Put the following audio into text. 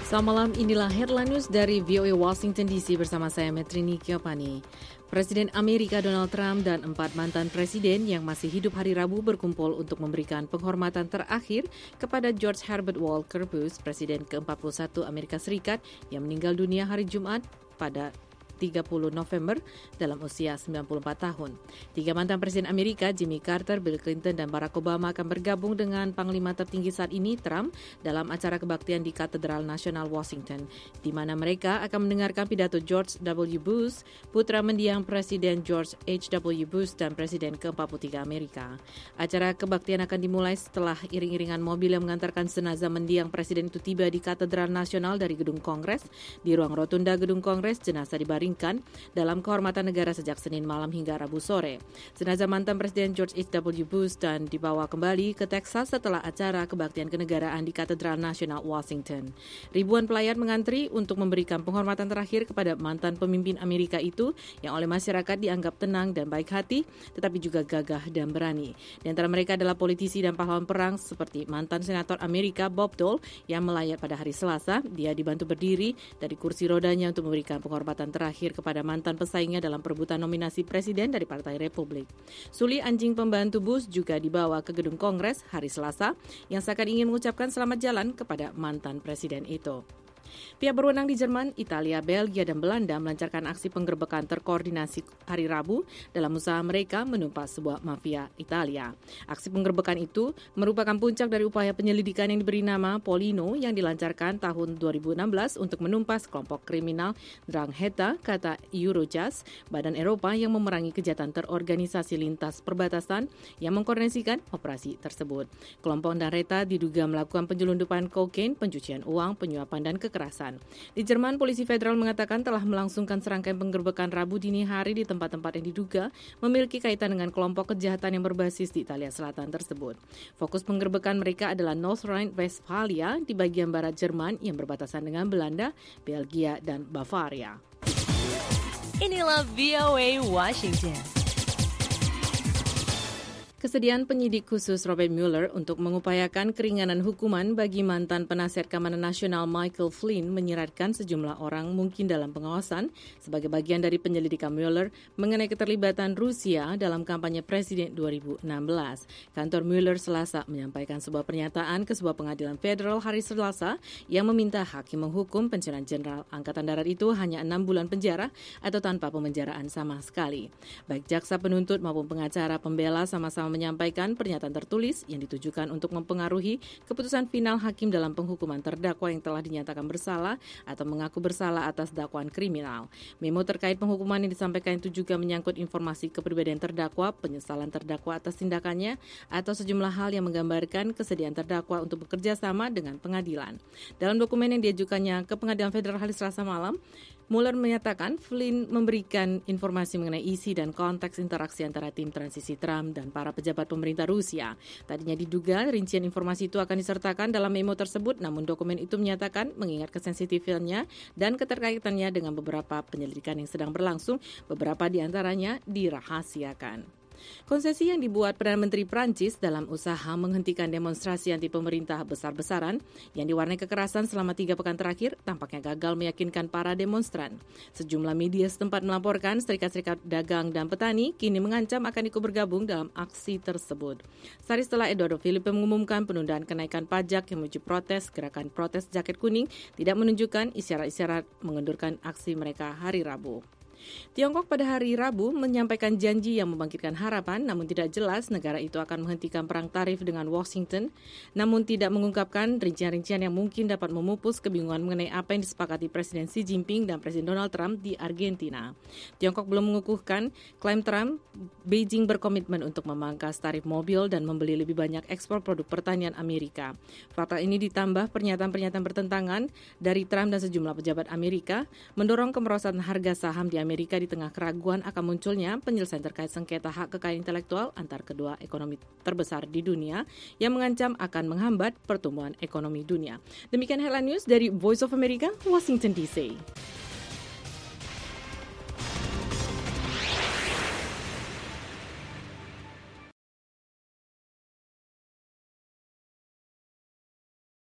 Selamat malam, inilah headline news dari VOA Washington DC bersama saya Metrini Kiopani. Presiden Amerika Donald Trump dan 4 mantan presiden yang masih hidup hari Rabu berkumpul untuk memberikan penghormatan terakhir kepada George Herbert Walker Bush, Presiden ke-41 Amerika Serikat yang meninggal dunia hari Jumat pada 30 November dalam usia 94 tahun. 3 mantan Presiden Amerika, Jimmy Carter, Bill Clinton, dan Barack Obama akan bergabung dengan Panglima tertinggi saat ini, Trump, dalam acara kebaktian di Katedral Nasional Washington, di mana mereka akan mendengarkan pidato George W. Bush, putra mendiang Presiden George H.W. Bush dan Presiden ke-43 Amerika. Acara kebaktian akan dimulai setelah iring-iringan mobil yang mengantarkan jenazah mendiang Presiden itu tiba di Katedral Nasional dari Gedung Kongres. Di ruang rotunda Gedung Kongres, jenazah dibaringkan dalam kehormatan negara sejak Senin malam hingga Rabu sore. Jenazah mantan Presiden George H.W. Bush dan dibawa kembali ke Texas setelah acara kebaktian kenegaraan di Katedral Nasional Washington. Ribuan pelayan mengantri untuk memberikan penghormatan terakhir kepada mantan pemimpin Amerika itu yang oleh masyarakat dianggap tenang dan baik hati, tetapi juga gagah dan berani. Di antara mereka adalah politisi dan pahlawan perang seperti mantan senator Amerika Bob Dole yang melayat pada hari Selasa. Dia dibantu berdiri dari kursi rodanya untuk memberikan penghormatan terakhir kepada mantan pesaingnya dalam perebutan nominasi presiden dari Partai Republik. Sully, anjing pembantu Bush, juga dibawa ke Gedung Kongres hari Selasa yang seakan ingin mengucapkan selamat jalan kepada mantan presiden itu. Pihak berwenang di Jerman, Italia, Belgia, dan Belanda melancarkan aksi penggerbekan terkoordinasi hari Rabu dalam usaha mereka menumpas sebuah mafia Italia. Aksi penggerbekan itu merupakan puncak dari upaya penyelidikan yang diberi nama Polino yang dilancarkan tahun 2016 untuk menumpas kelompok kriminal Ndrangheta, kata Eurojust, badan Eropa yang memerangi kejahatan terorganisasi lintas perbatasan yang mengkoordinasikan operasi tersebut. Kelompok Ndrangheta diduga melakukan penyelundupan kokain, pencucian uang, penyuapan, dan kekerasan. Di Jerman, polisi federal mengatakan telah melangsungkan serangkaian penggerbekan Rabu dini hari di tempat-tempat yang diduga memiliki kaitan dengan kelompok kejahatan yang berbasis di Italia Selatan tersebut. Fokus penggerbekan mereka adalah North Rhine-Westphalia di bagian barat Jerman yang berbatasan dengan Belanda, Belgia, dan Bavaria. Inilah VOA Washington. Kesediaan penyidik khusus Robert Mueller untuk mengupayakan keringanan hukuman bagi mantan penasihat keamanan nasional Michael Flynn menyiratkan sejumlah orang mungkin dalam pengawasan sebagai bagian dari penyelidikan Mueller mengenai keterlibatan Rusia dalam kampanye Presiden 2016. Kantor Mueller Selasa menyampaikan sebuah pernyataan ke sebuah pengadilan federal hari Selasa yang meminta hakim menghukum pensiunan Jenderal Angkatan Darat itu hanya 6 bulan penjara atau tanpa pemenjaraan sama sekali. Baik jaksa penuntut maupun pengacara pembela sama-sama menyampaikan pernyataan tertulis yang ditujukan untuk mempengaruhi keputusan final hakim dalam penghukuman terdakwa yang telah dinyatakan bersalah atau mengaku bersalah atas dakwaan kriminal. Memo terkait penghukuman yang disampaikan itu juga menyangkut informasi kepribadian terdakwa, penyesalan terdakwa atas tindakannya, atau sejumlah hal yang menggambarkan kesediaan terdakwa untuk bekerja sama dengan pengadilan. Dalam dokumen yang diajukannya ke pengadilan federal hari Selasa malam, Mueller menyatakan Flynn memberikan informasi mengenai isi dan konteks interaksi antara tim transisi Trump dan para pejabat pemerintah Rusia. Tadinya diduga rincian informasi itu akan disertakan dalam memo tersebut, namun dokumen itu menyatakan mengingat kesensitifnya dan keterkaitannya dengan beberapa penyelidikan yang sedang berlangsung, beberapa di antaranya dirahasiakan. Konsesi yang dibuat Perdana Menteri Prancis dalam usaha menghentikan demonstrasi anti pemerintah besar-besaran yang diwarnai kekerasan selama 3 pekan terakhir tampaknya gagal meyakinkan para demonstran. Sejumlah media setempat melaporkan serikat-serikat dagang dan petani kini mengancam akan ikut bergabung dalam aksi tersebut. Sehari setelah Eduardo Philippe mengumumkan penundaan kenaikan pajak yang memicu protes, gerakan protes jaket kuning tidak menunjukkan isyarat-isyarat mengendurkan aksi mereka hari Rabu. Tiongkok pada hari Rabu menyampaikan janji yang membangkitkan harapan, namun tidak jelas negara itu akan menghentikan perang tarif dengan Washington, namun tidak mengungkapkan rincian-rincian yang mungkin dapat memupus kebingungan mengenai apa yang disepakati Presiden Xi Jinping dan Presiden Donald Trump di Argentina. Tiongkok belum mengukuhkan klaim Trump, Beijing berkomitmen untuk memangkas tarif mobil dan membeli lebih banyak ekspor produk pertanian Amerika. Fakta ini ditambah pernyataan-pernyataan bertentangan dari Trump dan sejumlah pejabat Amerika, mendorong kemerosotan harga saham di Amerika di tengah keraguan akan munculnya penyelesaian terkait sengketa hak kekayaan intelektual antar kedua ekonomi terbesar di dunia yang mengancam akan menghambat pertumbuhan ekonomi dunia. Demikian headline news dari Voice of America, Washington DC.